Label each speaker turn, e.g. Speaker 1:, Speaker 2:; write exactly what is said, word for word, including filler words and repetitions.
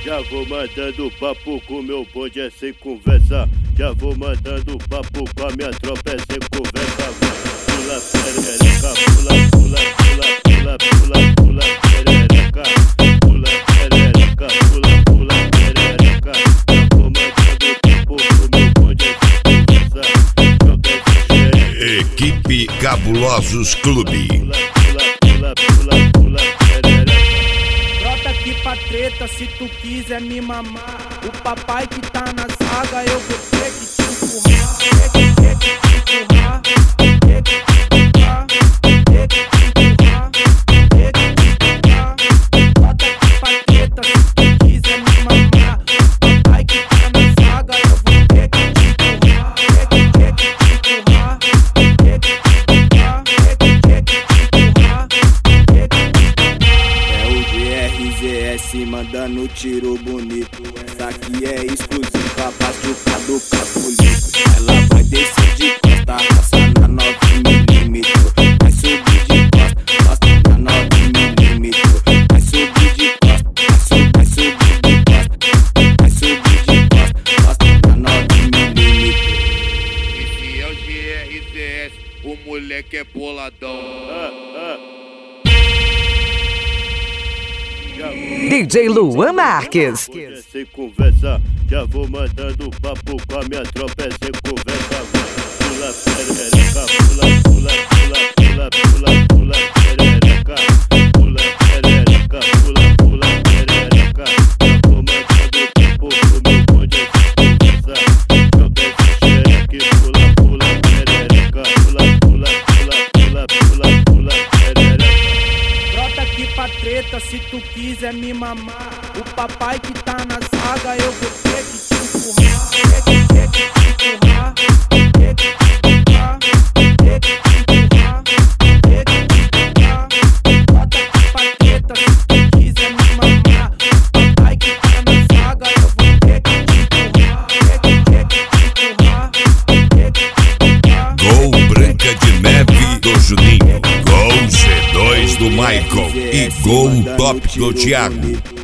Speaker 1: Já vou mandando papo com meu bonde é sem conversa. Já vou mandando papo com a minha tropa é sem conversa. Pula perereca, pula, pula, pula, pula, pula, pula perereca. Pula perereca, pula, pula perereca. Já vou mandando papo com meu bonde é sem conversa.
Speaker 2: Equipe Cabulosos Clube.
Speaker 1: Pula, pula, pula, pula perereca.
Speaker 3: Brota aqui pra treta, se tu quiser me mamar. O papai que tá na zaga, eu vou ter que te empurrar. Ter que, ter que te empurrar. Ter que te empurrar. Ter que te empurrar. Ter que te empurrar. Brota aqui pra treta, se tu quiser me mamar. O papai que tá na zaga, eu vou ter que te empurrar. Ter que, ter que te empurrar. Ter que te empurrar. Ter que, ter que te empurrar. Ter que te empurrar. É o G R Z S mandando tiro bonito. Essa aqui é exclusiva pra chupar do capulito. Ela vai descer de costa, passa na nove milímetros. Vai subir de costa, passa na nove milímetros. Vai subir de costa, vai subir, vai subir de costa. Vai subir de costa, passa na nove milímetros.
Speaker 4: Esse é o G R Z S, o moleque é boladão.
Speaker 1: Ah, ah.
Speaker 5: D J Luan Marques.
Speaker 1: Hoje é sem conversa, já vou mandando papo com a minha tropa é sem conversa. Pula perereca, pula, pula, pula, pula, pula, pula perereca. Pula perereca, pula, pula perereca. Já vou mandando papo com meu bonde é sem conversa. Joga esse xereque, pula, pula perereca. Pula, pula, pula, pula, pula, pula perereca.
Speaker 3: Brota aqui pra treta, se tu quiser me mamar. O papai que tá na zaga, eu vou ter que te empurrar. Ter que, ter que te empurrar. Ter que te empurrar. Ter que te empurrar. Ter que te empurrar. Brota aqui pra treta, se tu quiser me mamar. O papai que tá na zaga, eu vou ter que te empurrar. Ter que, ter que te empurrar. Ter que te empurrar.
Speaker 2: Gol Branca de Neve do Juninho. Gol G dois do Michael. E gol top do Thiago.